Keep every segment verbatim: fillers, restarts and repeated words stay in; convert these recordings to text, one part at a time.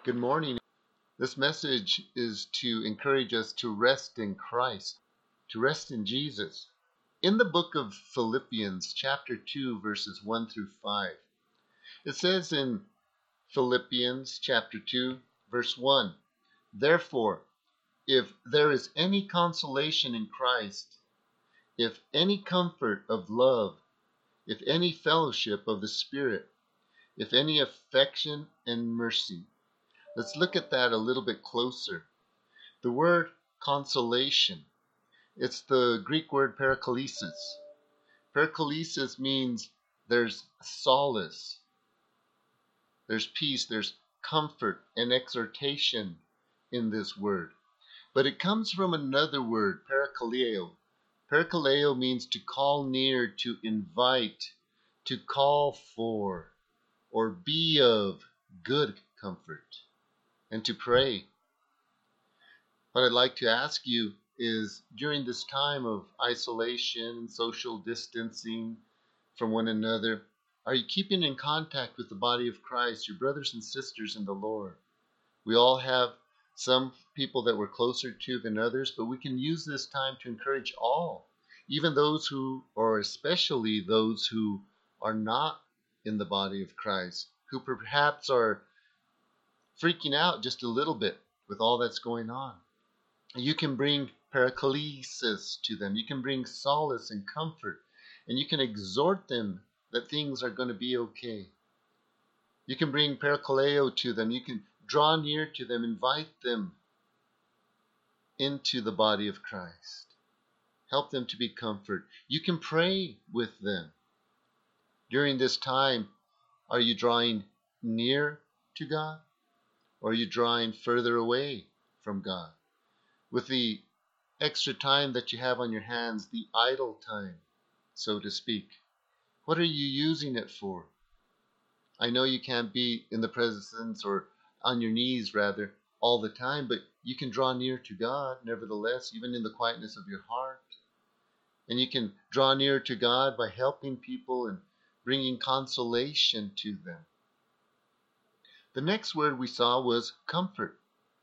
Good morning. This message is to encourage us to rest in Christ, to rest in Jesus. In the book of Philippians, chapter two, verses one through five, it says in Philippians chapter two, verse one, "Therefore, if there is any consolation in Christ, if any comfort of love, if any fellowship of the Spirit, if any affection and mercy." Let's look at that a little bit closer. The word consolation, it's the Greek word paraklesis. Paraklesis means there's solace, there's peace, there's comfort and exhortation in this word. But it comes from another word, parakaleo. Parakaleo means to call near, to invite, to call for, or be of good comfort, and to pray. What I'd like to ask you is, during this time of isolation, social distancing from one another, are you keeping in contact with the body of Christ, your brothers and sisters in the Lord? We all have some people that we're closer to than others, but we can use this time to encourage all, even those who, or especially those who are not in the body of Christ, who perhaps are freaking out just a little bit with all that's going on. You can bring paraklesis to them. You can bring solace and comfort, and you can exhort them that things are going to be okay. You can bring parakaleo to them. You can draw near to them, invite them into the body of Christ. Help them to be comfort. You can pray with them. During this time, are you drawing near to God, or are you drawing further away from God? With the extra time that you have on your hands, the idle time, so to speak, what are you using it for? I know you can't be in the presence, or on your knees rather, all the time, but you can draw near to God nevertheless, even in the quietness of your heart. And you can draw near to God by helping people and bringing consolation to them. The next word we saw was comfort.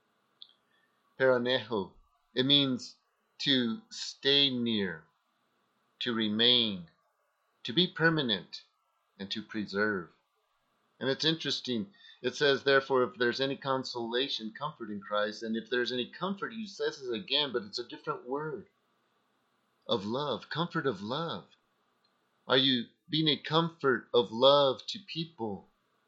Paraneho. It means to stay near, to remain, to be permanent, and to preserve. And it's interesting. It says, therefore, if there's any consolation, comfort in Christ, and if there's any comfort, he says it again, but it's a different word, of love, comfort of love. Are you being a comfort of love to people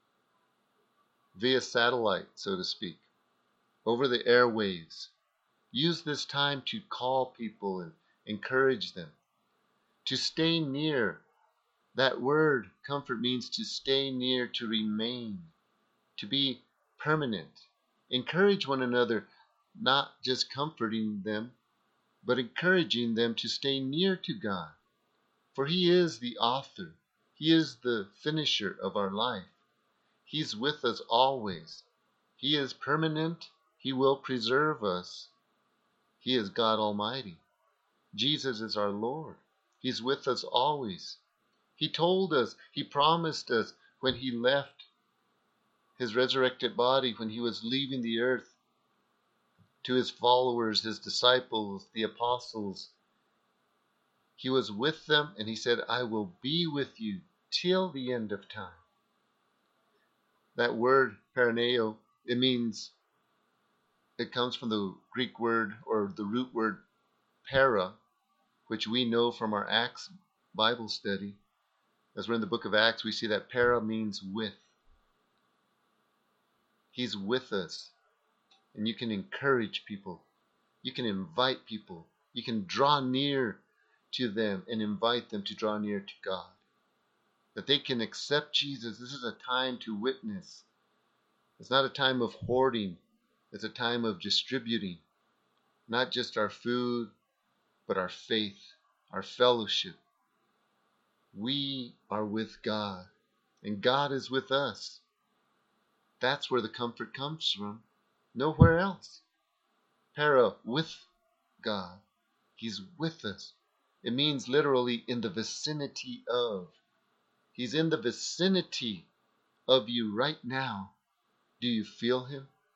via satellite, so to speak, over the airwaves? Use this time to call people and encourage them, to stay near. That word, comfort, means to stay near, to remain, to be permanent. Encourage one another, not just comforting them, but encouraging them to stay near to God. For He is the author. He is the finisher of our life. He's with us always. He is permanent. He will preserve us. He is God Almighty. Jesus is our Lord. He's with us always. He told us, He promised us when He left His resurrected body, when He was leaving the earth, to His followers, His disciples, the apostles. He was with them, and He said, I will be with you till the end of time. That word, paraneo, it means, it comes from the Greek word, or the root word, para, which we know from our Acts Bible study. As we're in the book of Acts, we see that para means with. He's with us. And you can encourage people. You can invite people. You can draw near to them and invite them to draw near to God. That they can accept Jesus. This is a time to witness. It's not a time of hoarding. It's a time of distributing. Not just our food, but our faith, our fellowship. We are with God, and God is with us. That's where the comfort comes from. Nowhere else. Para, with God. He's with us. It means literally in the vicinity of. He's in the vicinity of you right now. Do you feel Him?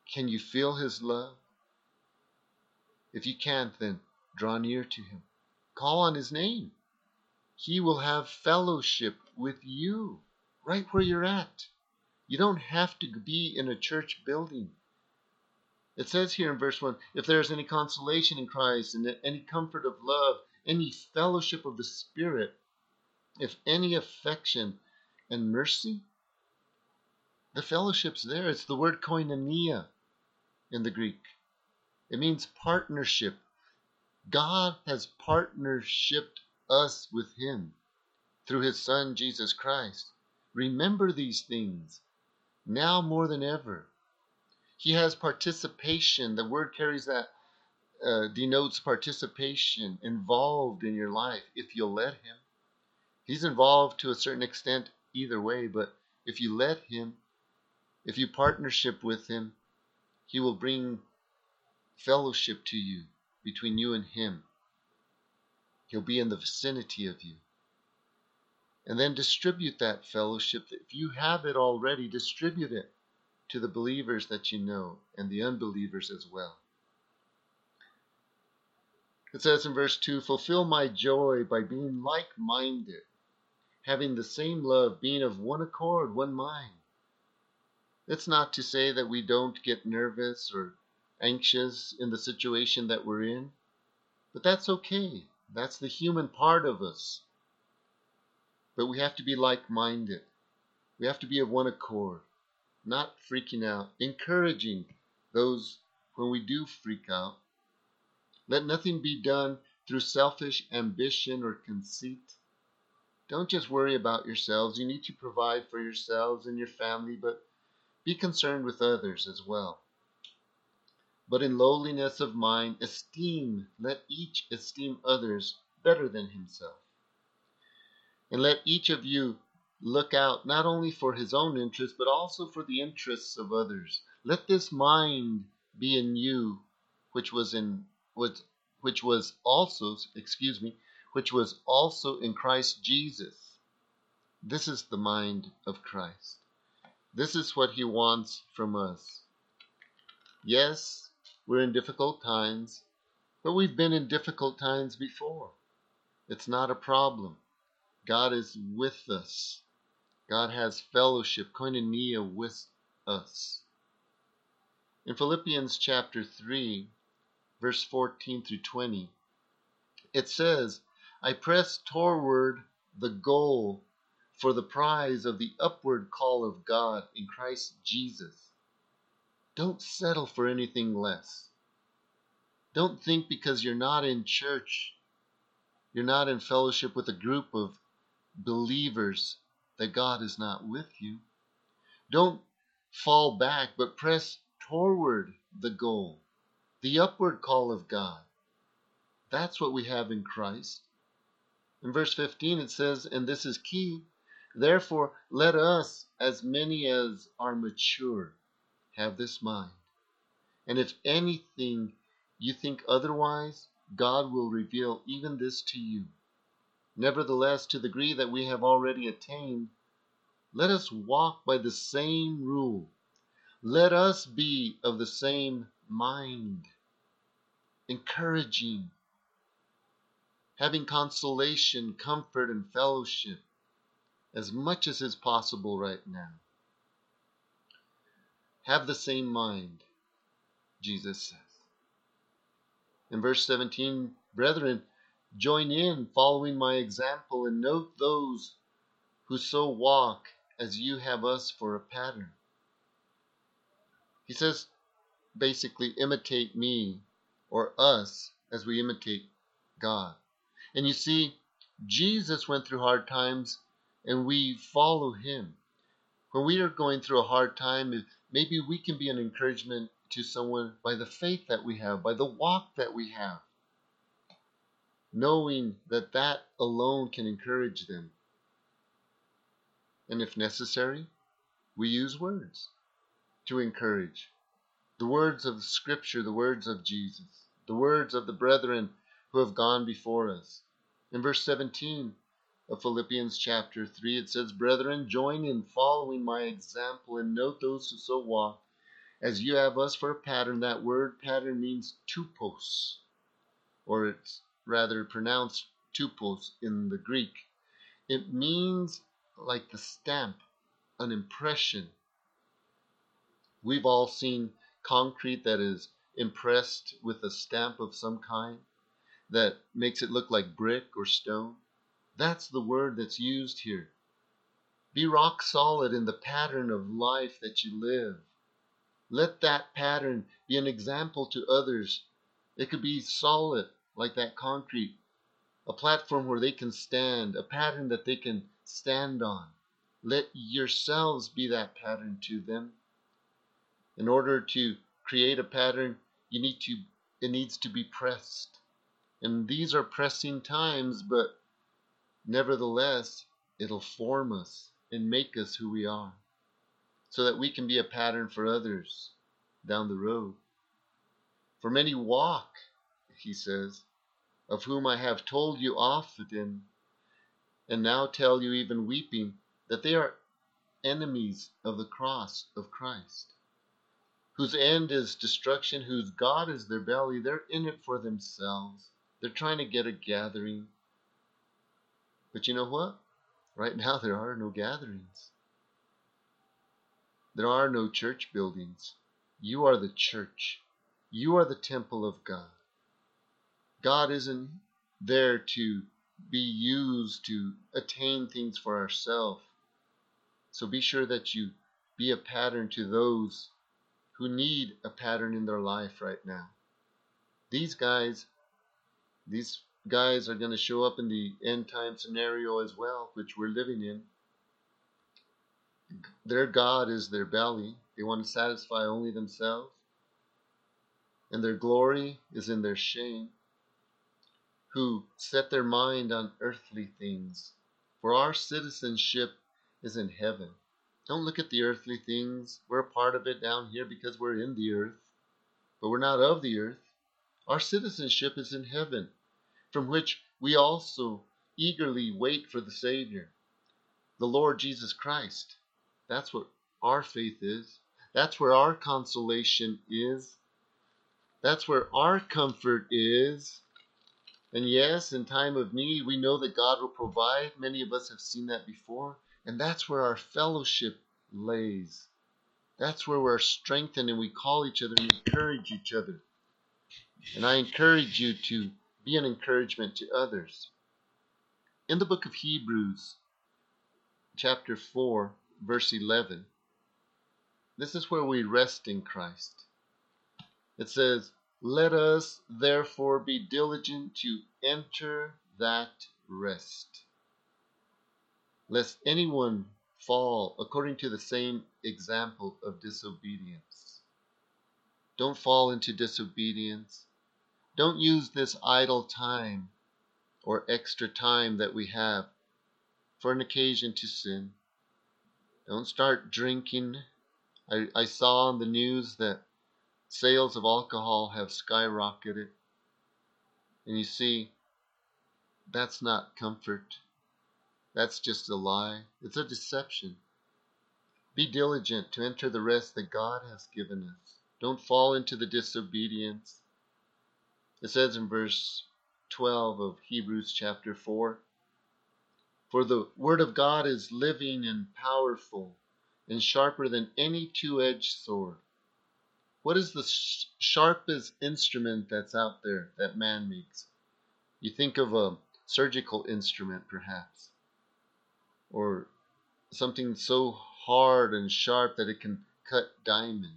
Can you feel his love? If you can't, then draw near to him. Call on his name. He will have fellowship with you right where you're at. You don't have to be in a church building. It says here in verse one, if there is any consolation in Christ and any comfort of love, any fellowship of the Spirit, if any affection and mercy, the fellowship's there. It's the word koinonia in the Greek. It means partnership. God has partnershiped us with him through his Son, Jesus Christ. Remember these things now more than ever. He has participation. The word carries that, uh, denotes participation, involved in your life if you'll let him. He's involved to a certain extent either way, but if you let him, if you partnership with him, he will bring fellowship to you, between you and him. He'll be in the vicinity of you. And then distribute that fellowship. If you have it already, distribute it to the believers that you know and the unbelievers as well. It says in verse two, fulfill my joy by being like-minded, having the same love, being of one accord, one mind. It's not to say that we don't get nervous or anxious in the situation that we're in, but that's okay. That's the human part of us. But we have to be like-minded. We have to be of one accord, not freaking out, encouraging those when we do freak out. Let nothing be done through selfish ambition or conceit. Don't just worry about yourselves. You need to provide for yourselves and your family, but be concerned with others as well. But in lowliness of mind, esteem, let each esteem others better than himself. And let each of you look out not only for his own interests, but also for the interests of others. Let this mind be in you, which was in which, which was also, excuse me, which was also in Christ Jesus. This is the mind of Christ. This is what he wants from us. Yes, we're in difficult times, but we've been in difficult times before. It's not a problem. God is with us. God has fellowship, koinonia, with us. In Philippians chapter three, verse fourteen through twenty, it says, I press toward the goal for the prize of the upward call of God in Christ Jesus. Don't settle for anything less. Don't think because you're not in church, you're not in fellowship with a group of believers, that God is not with you. Don't fall back, but press toward the goal, the upward call of God. That's what we have in Christ. In verse fifteen it says, and this is key, therefore let us, as many as are mature, have this mind. And if anything you think otherwise, God will reveal even this to you. Nevertheless, to the degree that we have already attained, let us walk by the same rule. Let us be of the same mind, encouraging, having consolation, comfort, and fellowship as much as is possible right now. Have the same mind, Jesus says. In verse seventeen, brethren, join in following my example and note those who so walk as you have us for a pattern. He says, basically, imitate me or us as we imitate God. And you see, Jesus went through hard times and we follow him. When we are going through a hard time, maybe we can be an encouragement to someone by the faith that we have, by the walk that we have, knowing that that alone can encourage them. And if necessary, we use words to encourage. The words of the Scripture, the words of Jesus, the words of the brethren who have gone before us. In verse seventeen of Philippians chapter three, it says, brethren, join in following my example and note those who so walk As you have us for a pattern, that word pattern means tupos, or it's rather pronounced tupos in the Greek. It means like the stamp, an impression. We've all seen concrete that is impressed with a stamp of some kind that makes it look like brick or stone. That's the word that's used here. Be rock solid in the pattern of life that you live. Let that pattern be an example to others. It could be solid like that concrete, a platform where they can stand, a pattern that they can stand on. Let yourselves be that pattern to them. In order to create a pattern, you need to it needs to be pressed. And these are pressing times, but nevertheless, it'll form us and make us who we are, so that we can be a pattern for others down the road. For many walk, he says, of whom I have told you often, and now tell you even weeping, that they are enemies of the cross of Christ, whose end is destruction, whose God is their belly. They're in it for themselves. They're trying to get a gathering. But you know what? Right now there are no gatherings. There are no church buildings. You are the church. You are the temple of God. God isn't there to be used to attain things for ourselves. So be sure that you be a pattern to those who need a pattern in their life right now. These guys, these guys are going to show up in the end time scenario as well, which we're living in. Their God is their belly. They want to satisfy only themselves. And their glory is in their shame, who set their mind on earthly things. For our citizenship is in heaven. Don't look at the earthly things. We're a part of it down here because we're in the earth, but we're not of the earth. Our citizenship is in heaven, from which we also eagerly wait for the Savior, the Lord Jesus Christ. That's what our faith is. That's where our consolation is. That's where our comfort is. And yes, in time of need, we know that God will provide. Many of us have seen that before. And that's where our fellowship lays. That's where we're strengthened and we call each other and encourage each other. And I encourage you to be an encouragement to others. In the book of Hebrews, chapter four, verse eleven, this is where we rest in Christ. It says, "Let us therefore be diligent to enter that rest, lest anyone fall according to the same example of disobedience." Don't fall into disobedience. Don't use this idle time or extra time that we have for an occasion to sin. Don't start drinking. I, I saw on the news that sales of alcohol have skyrocketed. And you see, that's not comfort. That's just a lie. It's a deception. Be diligent to enter the rest that God has given us. Don't fall into the disobedience. It says in verse twelve of Hebrews chapter four, "For the word of God is living and powerful and sharper than any two-edged sword." What is the sh- sharpest instrument that's out there that man makes? You think of a surgical instrument, perhaps, or something so hard and sharp that it can cut diamond.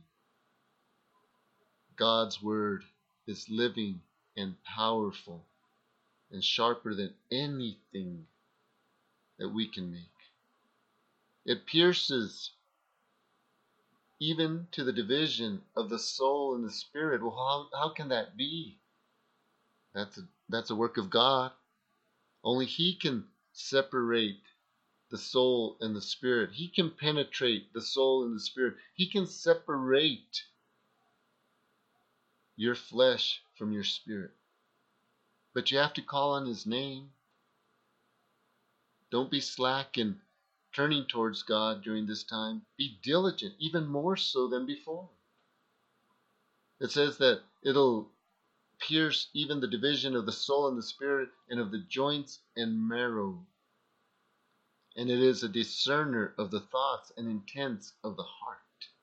God's word is living and powerful and sharper than anything that we can make. It pierces even to the division of the soul and the spirit. Well, how, how can that be? That's a, that's a work of God. Only He can separate the soul and the spirit. He can penetrate the soul and the spirit. He can separate your flesh from your spirit. But you have to call on His name. Don't be slack in turning towards God during this time. Be diligent, even more so than before. It says that it'll pierce even the division of the soul and the spirit and of the joints and marrow. And it is a discerner of the thoughts and intents of the heart.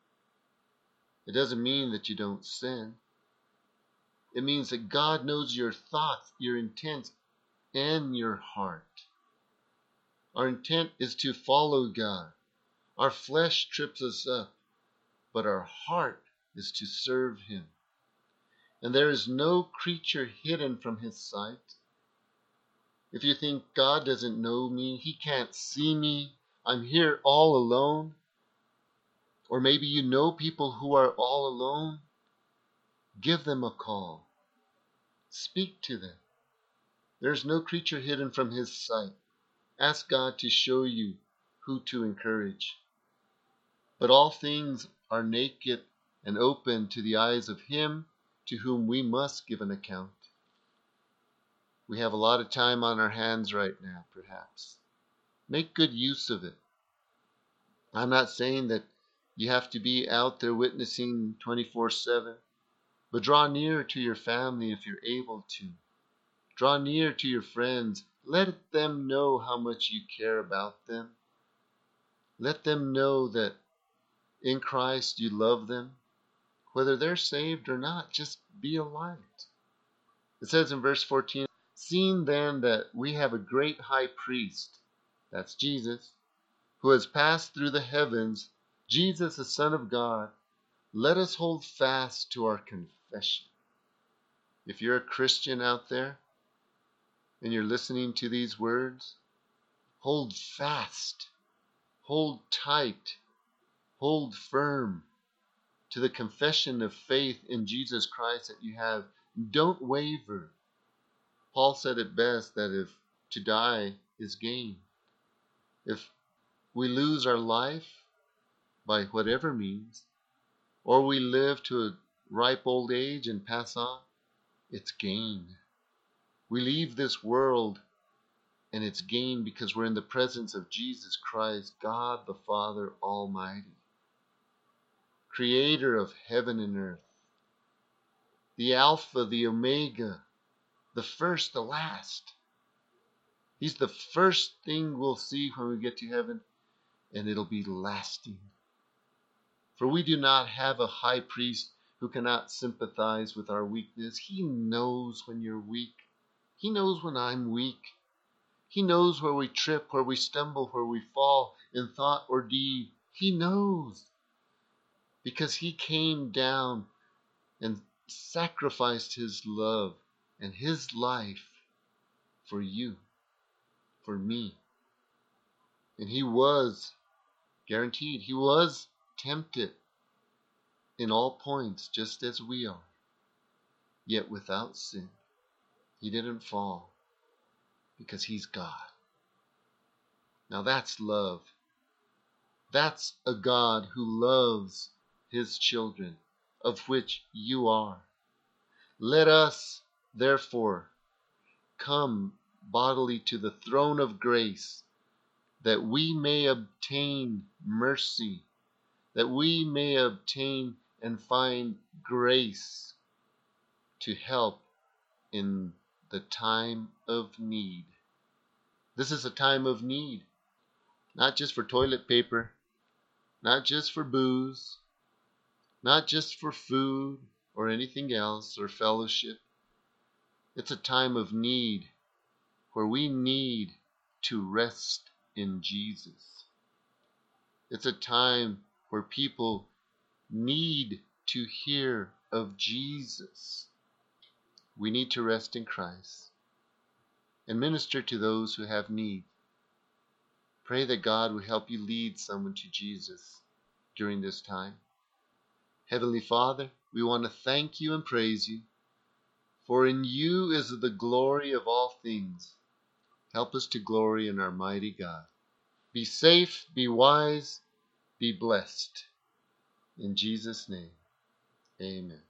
It doesn't mean that you don't sin. It means that God knows your thoughts, your intents, and your heart. Our intent is to follow God. Our flesh trips us up, but our heart is to serve Him. And there is no creature hidden from His sight. If you think God doesn't know me, He can't see me, I'm here all alone, or maybe you know people who are all alone, give them a call. Speak to them. There's no creature hidden from His sight. Ask God to show you who to encourage. But all things are naked and open to the eyes of Him to whom we must give an account. We have a lot of time on our hands right now, perhaps. Make good use of it. I'm not saying that you have to be out there witnessing twenty-four seven, but draw near to your family if you're able to. Draw near to your friends. Let them know how much you care about them. Let them know that in Christ you love them. Whether they're saved or not, just be a light. It says in verse fourteen, seeing then that we have a great high priest, that's Jesus, who has passed through the heavens, Jesus the Son of God, let us hold fast to our confession. If you're a Christian out there and you're listening to these words, hold fast, hold tight, hold firm to the confession of faith in Jesus Christ that you have. Don't waver. Paul said it best that if to die is gain, if we lose our life by whatever means, or we live to a ripe old age and pass on, it's gain. We leave this world and it's gain because we're in the presence of Jesus Christ, God the Father Almighty, Creator of heaven and earth, the Alpha, the Omega, the first, the last. He's the first thing we'll see when we get to heaven, and it'll be lasting. For we do not have a high priest who cannot sympathize with our weakness. He knows when you're weak. He knows when I'm weak. He knows where we trip, where we stumble, where we fall in thought or deed. He knows. Because He came down and sacrificed His love and His life for you, for me. And He was, guaranteed, He was tempted in all points just as we are, yet without sin. He didn't fall because He's God. Now that's love. That's a God who loves His children, of which you are. Let us, therefore, come bodily to the throne of grace, that we may obtain mercy, that we may obtain and find grace to help in the time of need. This is a time of need, not just for toilet paper, not just for booze, not just for food or anything else or fellowship. It's a time of need where we need to rest in Jesus. It's a time where people need to hear of Jesus. We need to rest in Christ and minister to those who have need. Pray that God would help you lead someone to Jesus during this time. Heavenly Father, we want to thank you and praise you, for in you is the glory of all things. Help us to glory in our mighty God. Be safe, be wise, be blessed. In Jesus' name, amen.